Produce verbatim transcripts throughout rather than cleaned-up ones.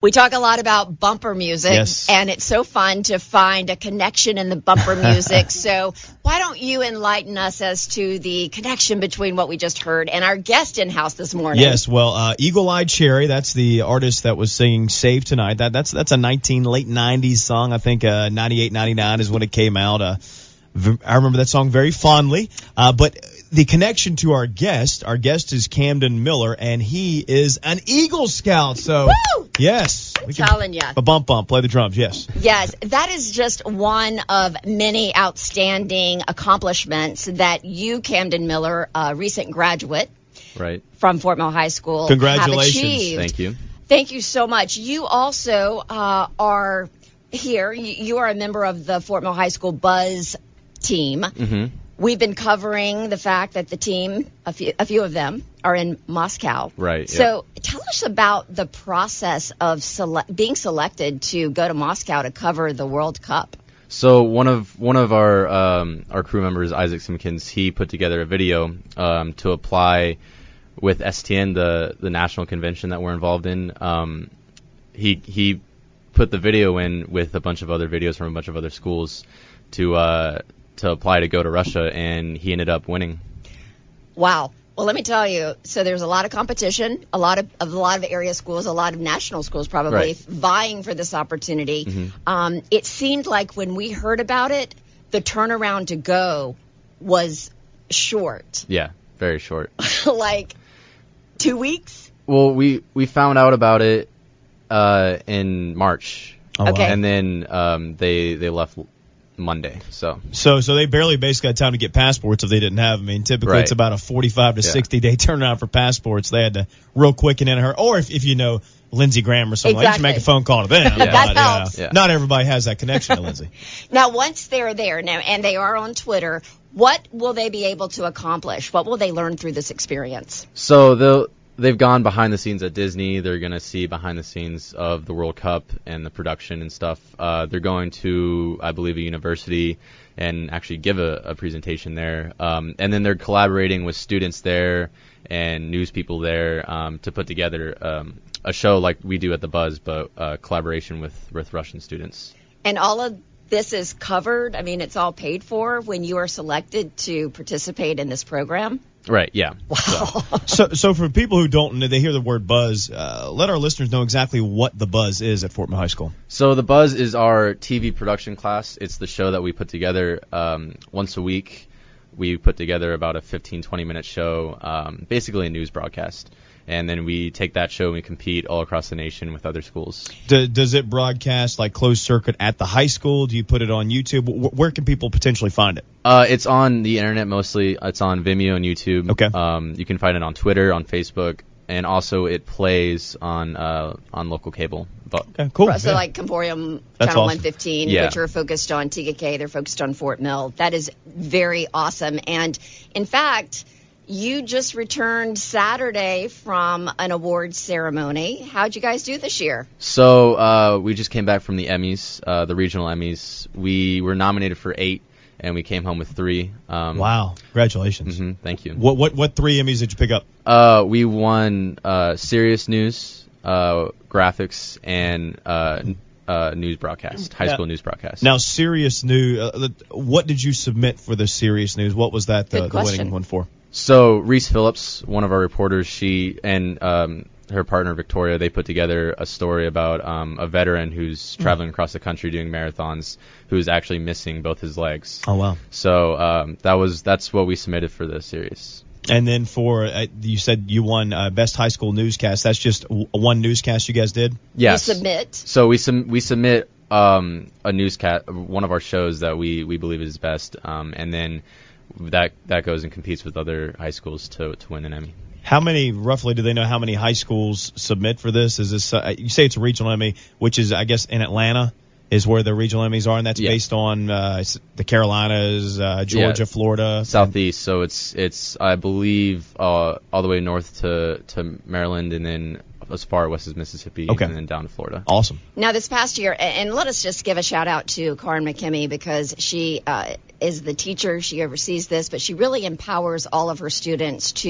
We talk a lot about bumper music, yes. and it's so fun to find a connection in the bumper music. So why don't you enlighten us as to the connection between what we just heard and our guest in-house this morning? Yes, well, uh, Eagle-Eyed Cherry, that's the artist that was singing Save Tonight. That, that's that's a nineteen late nineties song. I think uh, ninety-eight, ninety-nine is when it came out. Uh, I remember that song very fondly. Uh, but the connection to our guest, our guest is Camden Miller, and he is an Eagle Scout. So, Woo! yes. I'm telling you. A bump bump, play the drums, yes. Yes, that is just one of many outstanding accomplishments that you, Camden Miller, a recent graduate right. from Fort Mill High School, Congratulations. have achieved. Thank you. Thank you so much. You also uh, are here. You, you are a member of the Fort Mill High School Buzz team. Mm-hmm. We've been covering the fact that the team, a few, a few of them, are in Moscow. Right. So yep. Tell us about the process of sele- being selected to go to Moscow to cover the World Cup. So one of one of our um, our crew members, Isaac Simpkins, he put together a video um, to apply with S T N, the the national convention that we're involved in. Um, he he put the video in with a bunch of other videos from a bunch of other schools to uh, to apply to go to Russia, and he ended up winning. Wow. Well, let me tell you, so there's a lot of competition, a lot of, of a lot of area schools, a lot of national schools probably right. vying for this opportunity. Mm-hmm. Um, it seemed like when we heard about it, the turnaround to go was short. Yeah, very short. Like two weeks? Well, we, we found out about it uh, in March. Oh, okay. Wow. And then um, they they left Monday. So so so they barely basically had time to get passports if they didn't have them. I mean, typically right. it's about a forty-five to yeah. sixty day turnaround for passports. They had to real quick and in a hurry. Or if, if you know Lindsey Graham or something, exactly. like, you should make a phone call to them. Yeah. That but, helps. Yeah, Yeah. Not everybody has that connection to Lindsey. Now, once they're there now and they are on Twitter, what will they be able to accomplish? What will they learn through this experience? So they'll they've gone behind the scenes at Disney. They're going to see behind the scenes of the World Cup and the production and stuff. Uh, they're going to, I believe, a university and actually give a, a presentation there. Um, and then they're collaborating with students there and news people there um, to put together um, a show like we do at the Buzz, but uh, collaboration with, with Russian students. And all of this is covered? I mean, it's all paid for when you are selected to participate in this program? Right, yeah. Wow. So, so for people who don't know, they hear the word Buzz, uh, let our listeners know exactly what the Buzz is at Fort Mill High School. So the Buzz is our T V production class. It's the show that we put together um, once a week. We put together about a fifteen, twenty minute show, um, basically a news broadcast. And then we take that show and we compete all across the nation with other schools. Do, does it broadcast like closed circuit at the high school? Do you put it on YouTube? W- where can people potentially find it? Uh, it's on the internet mostly. It's on Vimeo and YouTube. Okay. Um, you can find it on Twitter, on Facebook, and also it plays on uh, on local cable. But Okay, cool. So Yeah. like Comporium, That's Channel awesome. one fifteen, Yeah. which are focused on T K K, they're focused on Fort Mill. That is very awesome. And in fact, you just returned Saturday from an awards ceremony. How'd you guys do this year? So uh, we just came back from the Emmys, uh, the regional Emmys. We were nominated for eight, and we came home with three. Um, Wow. Congratulations. hmm thank you. What what what three Emmys did you pick up? Uh, we won uh, Serious News, uh, Graphics, and uh, n- uh, News Broadcast, High Now- School News Broadcast. Now, Serious News, uh, the- what did you submit for the Serious News? What was that the, Good the winning question. one for? So Reese Phillips, one of our reporters, she and um, her partner Victoria, they put together a story about um, a veteran who's traveling across the country doing marathons, who's actually missing both his legs. Oh, wow. So um, that was that's what we submitted for the series. And then for, uh, you said you won uh, Best High School Newscast. That's just w- one newscast you guys did? Yes. You submit. So we sum- we submit um, a newscast, one of our shows that we, we believe is best, um, and then that that goes and competes with other high schools to to win an Emmy. How many, roughly, do they know how many high schools submit for this? Is this, uh, you say it's a regional Emmy, which is, I guess, in Atlanta is where the regional Emmys are, and that's Yeah. based on uh, s- the Carolinas, uh, Georgia, Yeah. Florida. Southeast, so it's it's I believe uh, all the way north to, to Maryland, and then as far west as Mississippi, Okay. and then down to Florida. Awesome. Now, this past year, a- and let us just give a shout out to Karen McKimmey because she uh, is the teacher. She oversees this, but she really empowers all of her students to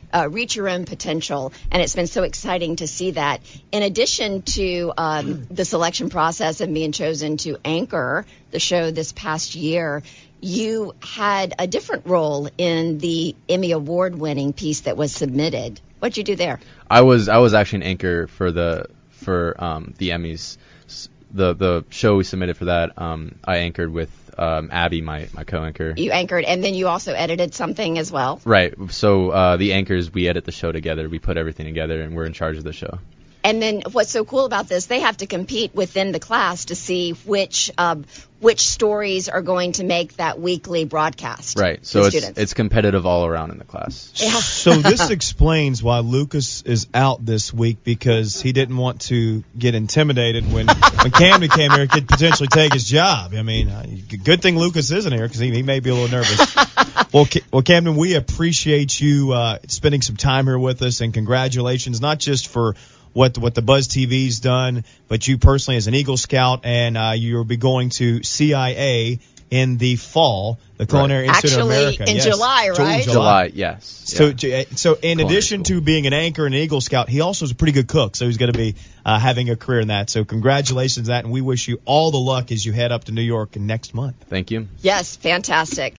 uh, reach your own potential. And it's been so exciting to see that. In addition to um, the selection process and being chosen to anchor the show this past year, you had a different role in the Emmy Award-winning piece that was submitted. What'd you do there? I was I was actually an anchor for the for um, the Emmys. The the show we submitted for that, um, I anchored with um, Abby, my, my co-anchor. You anchored, and then you also edited something as well? Right. So uh, the anchors, we edit the show together. We put everything together, and we're in charge of the show. And then what's so cool about this, they have to compete within the class to see which uh, which stories are going to make that weekly broadcast. Right. So to it's students. it's competitive all around in the class. Yeah. So this explains why Lucas is out this week, because he didn't want to get intimidated when when Camden came here. He could potentially take his job. I mean, uh, good thing Lucas isn't here, because he, he may be a little nervous. well, Ca- well, Camden, we appreciate you uh, spending some time here with us, and congratulations, not just for what what the Buzz T V's done, but you personally as an Eagle Scout, and uh, you'll be going to C I A in the fall, the Culinary Right. Institute Actually, of America. in yes. July, Ju- right? July. July, yes. So, Yeah. j- so in Culinary addition school. to being an anchor and an Eagle Scout, he also is a pretty good cook. So he's going to be uh, having a career in that. So congratulations on that, and we wish you all the luck as you head up to New York next month. Thank you. Yes, fantastic.